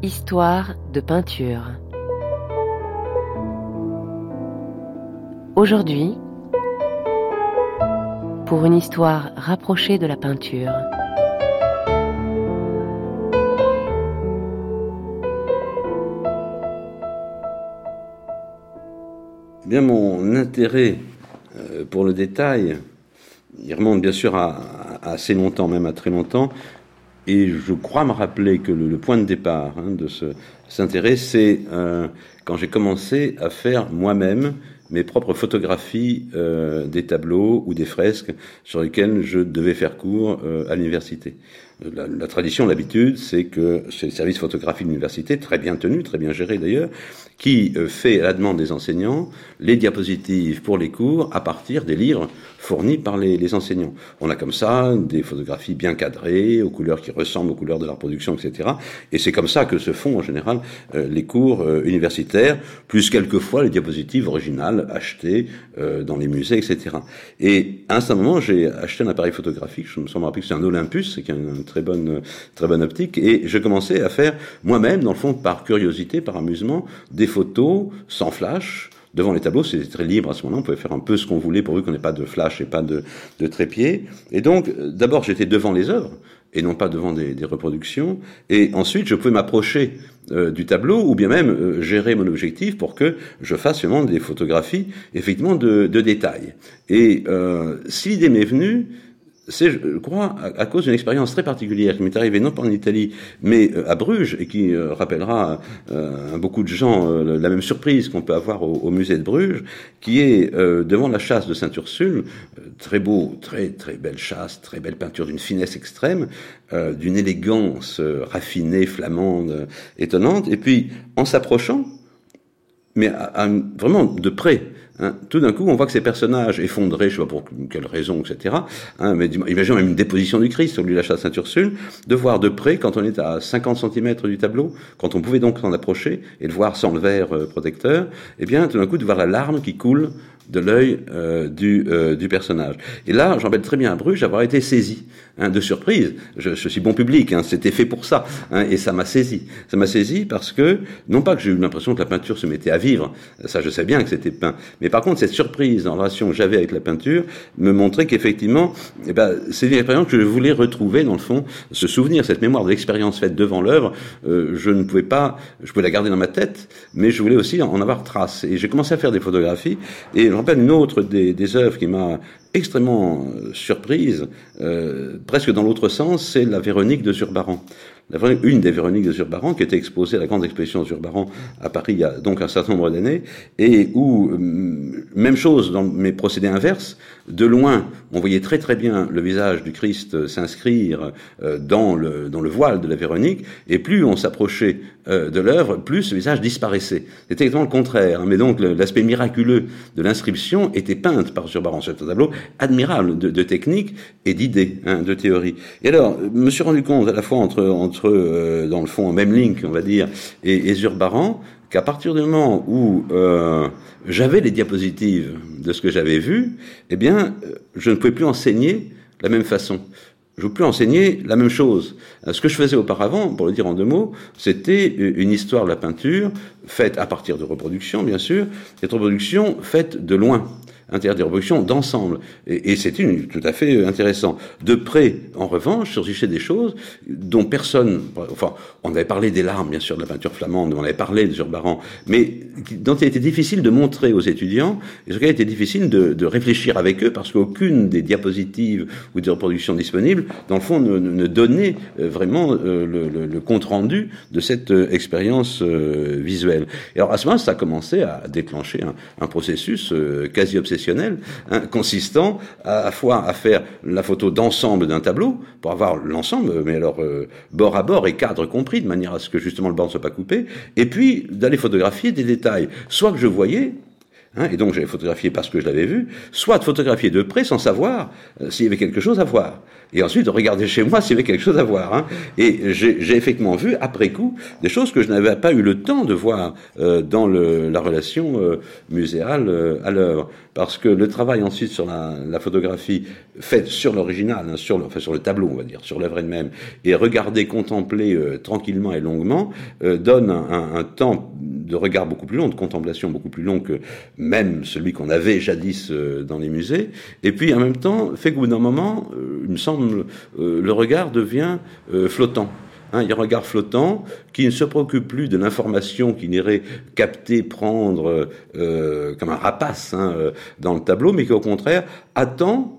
Histoire de peinture. Aujourd'hui, pour une histoire rapprochée de la peinture. Eh bien, mon intérêt pour le détail, il remonte bien sûr à assez longtemps, même à très longtemps, et je crois me rappeler que le point de départ de cet intérêt, c'est quand j'ai commencé à faire moi-même mes propres photographies des tableaux ou des fresques sur lesquels je devais faire cours à l'université. La tradition, l'habitude, c'est que c'est le service photographie de l'université, très bien tenu, très bien géré d'ailleurs, qui fait à la demande des enseignants les diapositives pour les cours à partir des livres fournis par les enseignants. On a comme ça des photographies bien cadrées, aux couleurs qui ressemblent aux couleurs de la reproduction, etc. Et c'est comme ça que se font en général les cours universitaires, plus quelquefois les diapositives originales achetées dans les musées, etc. Et à un certain moment, j'ai acheté un appareil photographique, je me semble rappeler que c'est un Olympus, qui a une très bonne optique, et je commençais à faire moi-même, dans le fond, par curiosité, par amusement, des photos sans flash. Devant les tableaux, c'était très libre à ce moment-là, on pouvait faire un peu ce qu'on voulait pourvu qu'on n'ait pas de flash et pas de trépied. Et donc, d'abord, j'étais devant les œuvres, et non pas devant des reproductions, et ensuite, je pouvais m'approcher du tableau, ou bien même gérer mon objectif pour que je fasse finalement des photographies, effectivement, de détails. Et si l'idée m'est venue, c'est, je crois, à cause d'une expérience très particulière qui m'est arrivée non pas en Italie, mais à Bruges, et qui rappellera à beaucoup de gens la même surprise qu'on peut avoir au musée de Bruges, qui est devant la châsse de Sainte-Ursule, très beau, très belle châsse, très belle peinture d'une finesse extrême, d'une élégance raffinée, flamande, étonnante, et puis en s'approchant, mais vraiment de près, tout d'un coup, on voit que ces personnages effondrés, je ne sais pas pour quelle raison, etc. Mais imaginons même une déposition du Christ sur lui la châsse Sainte-Ursule, de voir de près, quand on est à 50 cm du tableau, quand on pouvait donc s'en approcher et le voir sans le verre protecteur, eh bien, tout d'un coup, de voir la larme qui coule de l'œil du personnage. Et là, j'en rappelle très bien à Bruges d'avoir été saisi de surprise. Je suis bon public, c'était fait pour ça, et ça m'a saisi. Ça m'a saisi parce que, non pas que j'ai eu l'impression que la peinture se mettait à vivre, ça je sais bien que c'était peint, mais par contre cette surprise en relation que j'avais avec la peinture me montrait qu'effectivement, c'est une expérience que je voulais retrouver dans le fond, ce souvenir, cette mémoire de l'expérience faite devant l'œuvre, je pouvais la garder dans ma tête, mais je voulais aussi en avoir trace. Et j'ai commencé à faire des photographies, et je me rappelle une autre des œuvres qui m'a extrêmement surprise, presque dans l'autre sens, c'est la Véronique de Zurbaran. Une des Véroniques de Zurbaran qui était exposée à la grande exposition de Zurbaran à Paris il y a donc un certain nombre d'années, et où, même chose dans mes procédés inverses, de loin, on voyait très bien le visage du Christ s'inscrire dans le voile de la Véronique, et plus on s'approchait de l'œuvre, plus ce visage disparaissait. C'était exactement le contraire, mais donc l'aspect miraculeux de l'inscription était peinte par Zurbaran. C'est un tableau admirable de technique et d'idées, de théorie. Et alors, je me suis rendu compte à la fois entre dans le fond, en même link, on va dire, et Zurbaran, qu'à partir du moment où j'avais les diapositives de ce que j'avais vu, eh bien, je ne pouvais plus enseigner de la même façon. Je ne pouvais plus enseigner la même chose. Ce que je faisais auparavant, pour le dire en deux mots, c'était une histoire de la peinture faite à partir de reproductions, bien sûr, cette reproduction faite de loin. Des reproductions d'ensemble. Et c'était tout à fait intéressant. De près, en revanche, surgissaient des choses dont personne... Enfin, on avait parlé des larmes, bien sûr, de la peinture flamande, on avait parlé de Zurbaran, mais dont il était difficile de montrer aux étudiants, et sur lequel il était difficile de réfléchir avec eux, parce qu'aucune des diapositives ou des reproductions disponibles, dans le fond, ne donnait vraiment le compte-rendu de cette expérience visuelle. Et alors, à ce moment-là, ça a commencé à déclencher un processus quasi obsessionnel, consistant à la fois à faire la photo d'ensemble d'un tableau, pour avoir l'ensemble, mais alors bord à bord et cadre compris, de manière à ce que justement le bord ne soit pas coupé, et puis d'aller photographier des détails, soit que je voyais, Et donc j'avais photographié parce que je l'avais vu, soit de photographier de près sans savoir s'il y avait quelque chose à voir. Et ensuite de regarder chez moi s'il y avait quelque chose à voir. Et j'ai effectivement vu, après coup, des choses que je n'avais pas eu le temps de voir dans la relation muséale à l'œuvre. Parce que le travail ensuite sur la photographie faite sur l'original, sur le tableau, on va dire, sur l'œuvre elle-même, et regarder, contempler tranquillement et longuement, donne un temps de regard beaucoup plus long, de contemplation beaucoup plus long que même celui qu'on avait jadis dans les musées. Et puis en même temps, fait qu'au bout d'un moment, il me semble, le regard devient flottant. Il y a un regard flottant qui ne se préoccupe plus de l'information qu'il irait capter, prendre comme un rapace dans le tableau, mais qui au contraire attend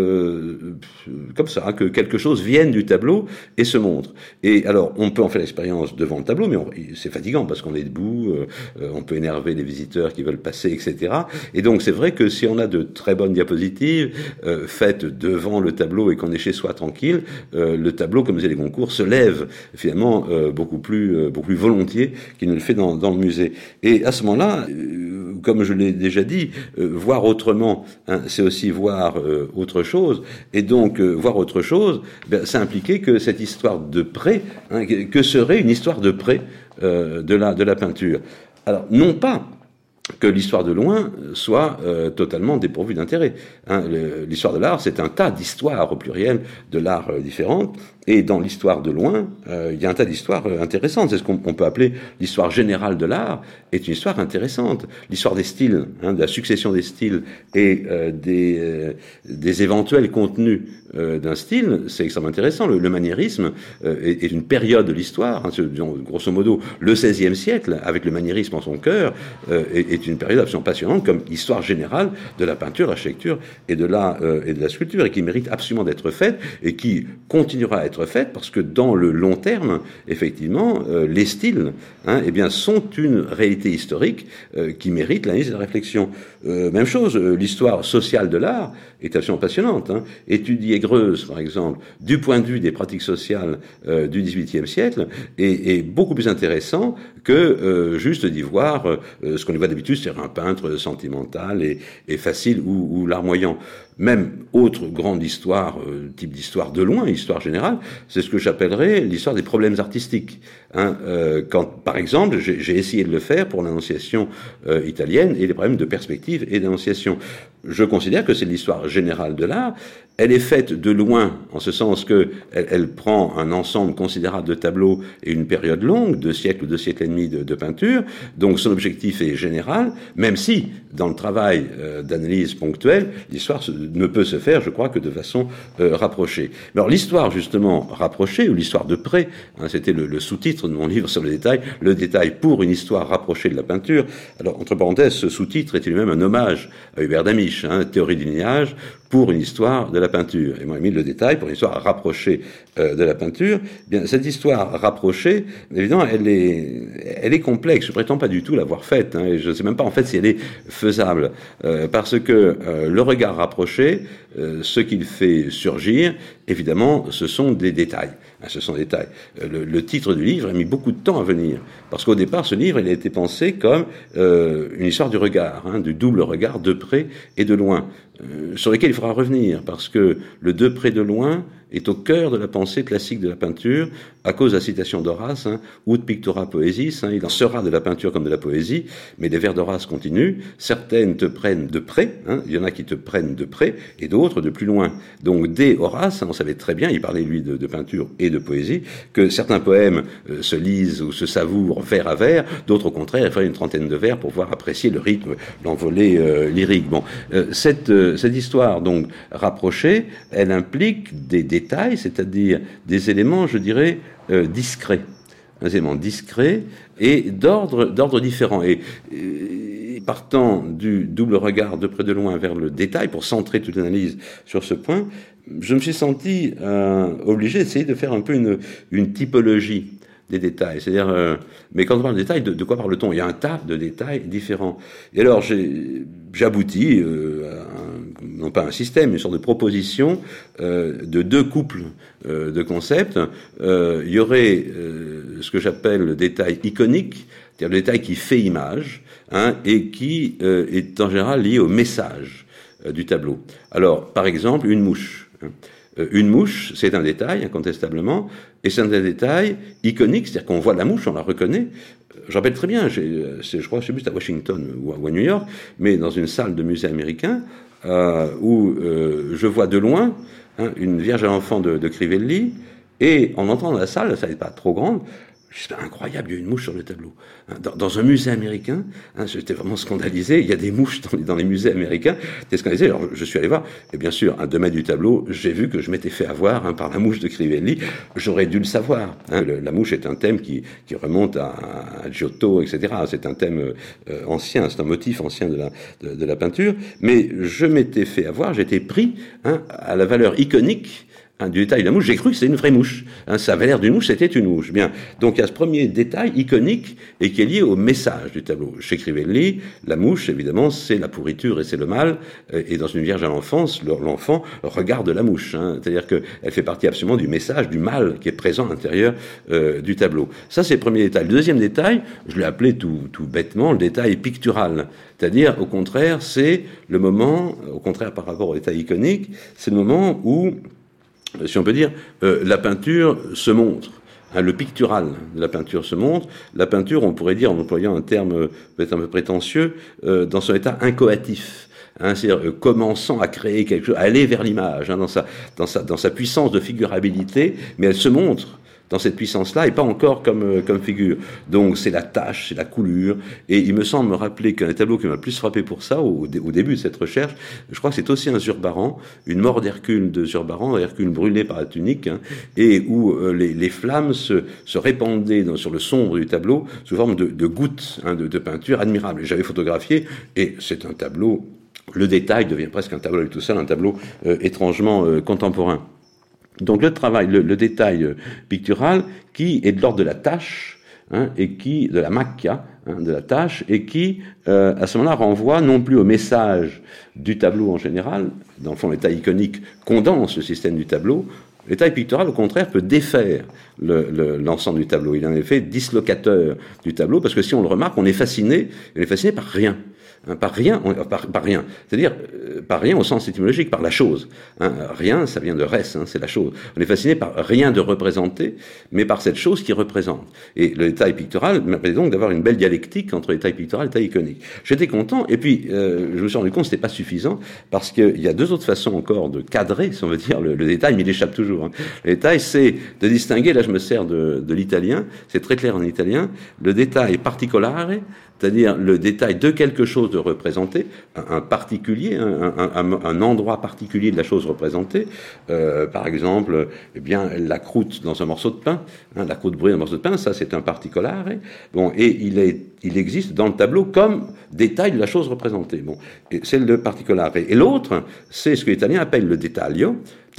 comme ça, que quelque chose vienne du tableau et se montre. Et alors, on peut en faire l'expérience devant le tableau, mais c'est fatigant parce qu'on est debout, on peut énerver les visiteurs qui veulent passer, etc. Et donc, c'est vrai que si on a de très bonnes diapositives faites devant le tableau et qu'on est chez soi tranquille, le tableau, comme disaient les Goncourt, se lève finalement beaucoup plus volontiers qu'il ne le fait dans le musée. Et à ce moment-là, comme je l'ai déjà dit, voir autrement, c'est aussi voir autre chose. Et donc, voir autre chose, ça impliquait que cette histoire de près, que serait une histoire de près de la peinture. Alors, non pas que l'histoire de loin soit totalement dépourvue d'intérêt. L'histoire de l'art, c'est un tas d'histoires au pluriel de l'art différentes. Et dans l'histoire de loin, il y a un tas d'histoires intéressantes. C'est ce qu'on peut appeler l'histoire générale de l'art, est une histoire intéressante. L'histoire des styles, de la succession des styles et des éventuels contenus d'un style, c'est extrêmement intéressant. Le maniérisme est une période de l'histoire. Grosso modo, le XVIe siècle, avec le maniérisme en son cœur, est une période absolument passionnante comme histoire générale de la peinture, de l'architecture et de la sculpture, et qui mérite absolument d'être faite et qui continuera à être faite parce que dans le long terme, effectivement, les styles sont une réalité historique qui mérite l'analyse et la réflexion. Même chose, l'histoire sociale de l'art est absolument passionnante. Étudier Greuze, par exemple, du point de vue des pratiques sociales du XVIIIe siècle, est beaucoup plus intéressant que juste d'y voir ce qu'on y voit d'habitude, c'est-à-dire un peintre sentimental et facile ou larmoyant. Même autre grande histoire, type d'histoire de loin, histoire générale, c'est ce que j'appellerais l'histoire des problèmes artistiques. Quand, par exemple, j'ai essayé de le faire pour l'Annonciation italienne et les problèmes de perspective et d'Annonciation. Je considère que c'est l'histoire générale de l'art. Elle est faite de loin, en ce sens que elle prend un ensemble considérable de tableaux et une période longue, 2 siècles ou 2 siècles et demi de peinture. Donc son objectif est général, même si, dans le travail d'analyse ponctuelle, l'histoire ne peut se faire, je crois, que de façon rapprochée. Alors l'histoire, justement, rapprochée, ou l'histoire de près, c'était le sous-titre de mon livre sur le détail pour une histoire rapprochée de la peinture. Alors, entre parenthèses, ce sous-titre était lui-même un hommage à Hubert Damisch, théorie du lignage, pour une histoire de la peinture. Et moi, j'ai mis le détail pour une histoire rapprochée de la peinture. Bien, cette histoire rapprochée, évidemment, elle est complexe. Je prétends pas du tout l'avoir faite. Et je ne sais même pas, en fait, si elle est faisable. Parce que le regard rapproché, ce qu'il fait surgir, évidemment, ce sont des détails. Ce sont des détails. Le titre du livre a mis beaucoup de temps à venir. Parce qu'au départ, ce livre, il a été pensé comme une histoire du regard, du double regard de près et de loin, sur lequel il faudra revenir, parce que le de près de loin est au cœur de la pensée classique de la peinture, à cause de la citation d'Horace, ut pictura poesis, il en sera de la peinture comme de la poésie, mais les vers d'Horace continuent, certaines te prennent de près, il y en a qui te prennent de près, et d'autres de plus loin. Donc dès Horace, on savait très bien, il parlait lui de peinture et de poésie, que certains poèmes se lisent ou se savourent vers à vers, d'autres au contraire, il fallait une trentaine de vers pour pouvoir apprécier le rythme, l'envolée lyrique. Bon, cette histoire donc rapprochée, elle implique des détails, c'est-à-dire des éléments, je dirais, discrets. Des éléments discrets et d'ordre différent. Et partant du double regard de près de loin vers le détail, pour centrer toute l'analyse sur ce point, je me suis senti obligé d'essayer de faire un peu une typologie des détails. C'est-à-dire, mais quand on parle de détails, de quoi parle-t-on ? Il y a un tas de détails différents. Et alors, j'ai abouti, non pas un système, mais une sorte de proposition de 2 couples de concepts. Il y aurait ce que j'appelle le détail iconique, c'est-à-dire le détail qui fait image, hein, et qui est en général lié au message du tableau. Alors, par exemple, une mouche. Hein. Une mouche, c'est un détail, incontestablement, et c'est un détail iconique, c'est-à-dire qu'on voit la mouche, on la reconnaît. Je rappelle très bien, je crois, je sais plus, c'est à Washington ou à New York, mais dans une salle de musée américain, où je vois de loin, hein, une Vierge à l'enfant de Crivelli, et en entrant dans la salle, ça n'est pas trop grande, c'est incroyable, il y a une mouche sur le tableau. Dans un musée américain, hein, j'étais vraiment scandalisé. Il y a des mouches dans les musées américains. J'étais scandalisé. Alors, je suis allé voir. Et bien sûr, à 2 mètres du tableau, j'ai vu que je m'étais fait avoir, hein, par la mouche de Crivelli. J'aurais dû le savoir. Hein. La mouche est un thème qui remonte à Giotto, etc. C'est un thème ancien, c'est un motif ancien de la peinture. Mais je m'étais fait avoir, j'étais pris, hein, à la valeur iconique, hein, du détail de la mouche. J'ai cru que c'était une vraie mouche. Hein, ça avait l'air d'une mouche, c'était une mouche. Bien. Donc il y a ce premier détail iconique et qui est lié au message du tableau. Chez Crivelli, la mouche, évidemment, c'est la pourriture et c'est le mal. Et dans une Vierge à l'enfance, l'enfant regarde la mouche. Hein, c'est-à-dire qu'elle fait partie absolument du message, du mal qui est présent à l'intérieur du tableau. Ça, c'est le premier détail. Le deuxième détail, je l'ai appelé tout bêtement le détail pictural. C'est-à-dire, au contraire, c'est le moment, au contraire par rapport au détail iconique, c'est le moment où, si on peut dire, la peinture se montre. Hein, le pictural de la peinture se montre. La peinture, on pourrait dire, en employant un terme peut-être un peu prétentieux, dans son état inchoatif. Hein, c'est-à-dire commençant à créer quelque chose, à aller vers l'image, hein, dans sa puissance de figurabilité, mais elle se montre dans cette puissance-là, et pas encore comme figure. Donc c'est la tache, c'est la coulure, et il me semble me rappeler qu'un des tableaux qui m'a le plus frappé pour ça, au début de cette recherche, je crois que c'est aussi un Zurbaran, une mort d'Hercule de Zurbaran, Hercule brûlé par la tunique, hein, et où les flammes se répandaient sur le sombre du tableau sous forme de gouttes, hein, de peinture admirable. J'avais photographié, et c'est un tableau, le détail devient presque un tableau tout seul, un tableau étrangement contemporain. Donc le travail, le détail pictural qui est de l'ordre de la tâche, hein, et qui, de la macchia, hein, de la tâche, et qui, à ce moment-là, renvoie non plus au message du tableau en général. Dans le fond, le détail iconique condense le système du tableau. Le détail pictural, au contraire, peut défaire l'ensemble du tableau. Il est en effet dislocateur du tableau, parce que si on le remarque, on est fasciné par rien. Hein, par rien, par rien. C'est-à-dire, par rien au sens étymologique, par la chose. Hein, rien, ça vient de res, hein, c'est la chose. On est fasciné par rien de représenté, mais par cette chose qui représente. Et le détail pictural permet donc d'avoir une belle dialectique entre le détail pictural et le détail iconique. J'étais content, et puis je me suis rendu compte que c'était pas suffisant, parce qu'il y a 2 autres façons encore de cadrer, si on veut dire, le détail, mais il échappe toujours. Hein. Le détail, c'est de distinguer, là je me sers de l'italien, c'est très clair en italien, le détail particolare, c'est-à-dire le détail de quelque chose de représenté, un particulier, un endroit particulier de la chose représentée. Par exemple, eh bien, la croûte dans un morceau de pain, hein, la croûte brûlée dans un morceau de pain, ça c'est un particolare. Bon, et il existe dans le tableau comme détail de la chose représentée. Bon, et c'est le particolare. Et l'autre, c'est ce que l'italien appelle le dettaglio,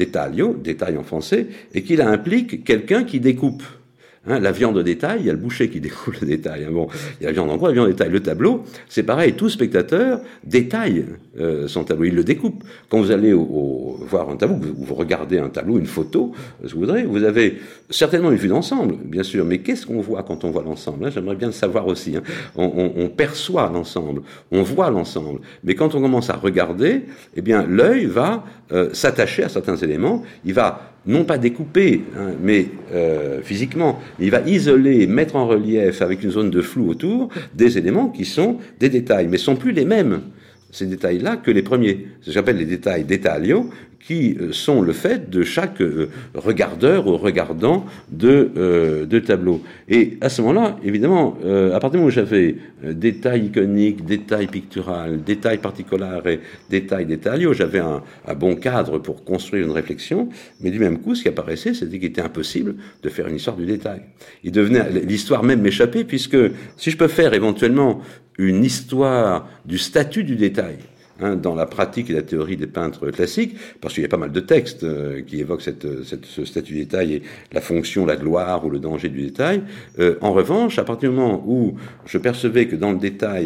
détail en français, et qui implique quelqu'un qui découpe. Hein, la viande de détail, il y a le boucher qui découpe le détail. Hein, bon, il y a la viande en gros, la viande de détail. Le tableau, c'est pareil, tout spectateur détaille son tableau, il le découpe. Quand vous allez voir un tableau, vous regardez un tableau, une photo, si vous voudrez, vous avez certainement une vue d'ensemble, bien sûr, mais qu'est-ce qu'on voit quand on voit l'ensemble, hein? J'aimerais bien le savoir aussi. Hein. On perçoit l'ensemble, on voit l'ensemble, mais quand on commence à regarder, eh bien, l'œil va s'attacher à certains éléments, il va non pas découper, hein, mais physiquement, il va isoler, mettre en relief avec une zone de flou autour des éléments qui sont des détails, mais ne sont plus les mêmes, ces détails-là, que les premiers. C'est ce que j'appelle les détails dettaglio, qui sont le fait de chaque regardeur ou regardant de tableau. Et à ce moment-là, évidemment, à partir du moment où j'avais détail iconique, détail pictural, détail particolare, détail dettaglio, j'avais un bon cadre pour construire une réflexion, mais du même coup, ce qui apparaissait, c'était qu'il était impossible de faire une histoire du détail. L'histoire même m'échappait, puisque si je peux faire éventuellement une histoire du statut du détail, hein, dans la pratique et la théorie des peintres classiques, parce qu'il y a pas mal de textes qui évoquent ce statut du détail et la fonction, la gloire ou le danger du détail. En revanche, à partir du moment où je percevais que dans le détail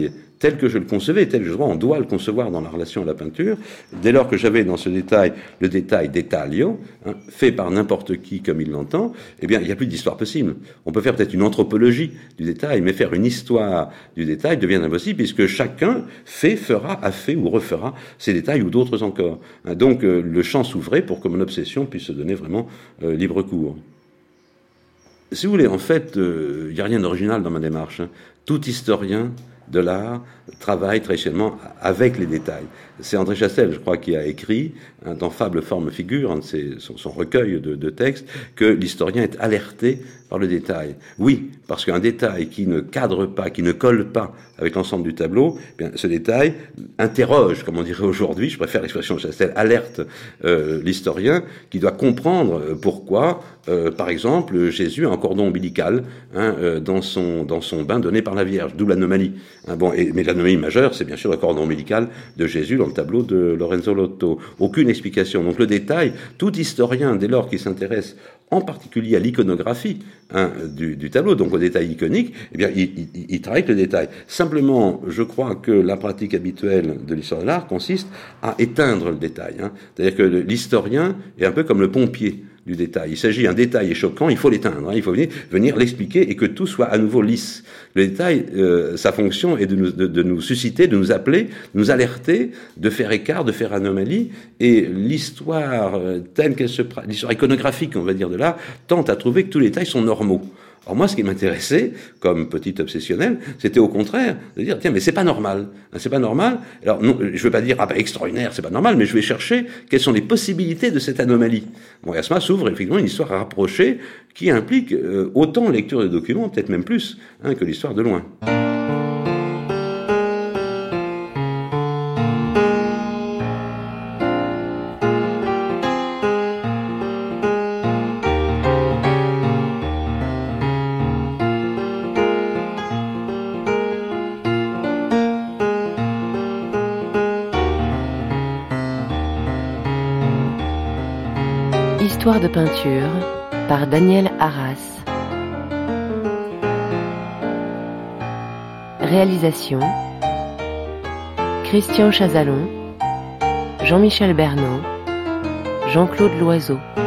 tel que je le concevais, tel que je crois on doit le concevoir dans la relation à la peinture, dès lors que j'avais dans ce détail le détail détaglio, fait par n'importe qui comme il l'entend, eh bien il n'y a plus d'histoire possible. On peut faire peut-être une anthropologie du détail, mais faire une histoire du détail devient impossible puisque chacun fera, a fait ou refera ces détails ou d'autres encore. Donc le champ s'ouvrait pour que mon obsession puisse se donner vraiment libre cours. Si vous voulez, en fait, il n'y a rien d'original dans ma démarche. Tout historien de l'art travaille traditionnellement avec les détails. C'est André Chastel, je crois, qui a écrit dans Fable, forme, figure, son recueil de textes, que l'historien est alerté par le détail. Oui, parce qu'un détail qui ne cadre pas, qui ne colle pas avec l'ensemble du tableau, eh bien, ce détail interroge, comme on dirait aujourd'hui, je préfère l'expression de Chastel, alerte l'historien qui doit comprendre pourquoi, par exemple, Jésus a un cordon ombilical dans son bain donné par la Vierge, d'où l'anomalie. Mais l'anomalie majeure, c'est bien sûr le cordon ombilical de Jésus dans le tableau de Lorenzo Lotto. Aucune explication. Donc le détail, tout historien, dès lors qu'il s'intéresse en particulier à l'iconographie du tableau, donc au détail iconique, eh bien, il travaille avec le détail. Simplement, je crois que la pratique habituelle de l'histoire de l'art consiste à éteindre le détail. C'est-à-dire que l'historien est un peu comme le pompier du détail. Il s'agit d'un détail est choquant, il faut l'éteindre, il faut venir l'expliquer et que tout soit à nouveau lisse. Le détail, sa fonction est de nous susciter, de nous appeler, de nous alerter, de faire écart, de faire anomalie, et l'histoire telle qu'elle l'histoire iconographique, on va dire de là, tente à trouver que tous les détails sont normaux. Alors moi, ce qui m'intéressait, comme petit obsessionnel, c'était au contraire de dire, tiens, mais c'est pas normal. C'est pas normal. Alors, non, je veux pas dire, extraordinaire, c'est pas normal, mais je vais chercher quelles sont les possibilités de cette anomalie. Bon, et à ce moment s'ouvre effectivement une histoire à rapprocher qui implique autant lecture de documents, peut-être même plus, que l'histoire de loin. Histoire de peinture par Daniel Arras. Réalisation Christian Chazalon, Jean-Michel Bernot, Jean-Claude Loiseau.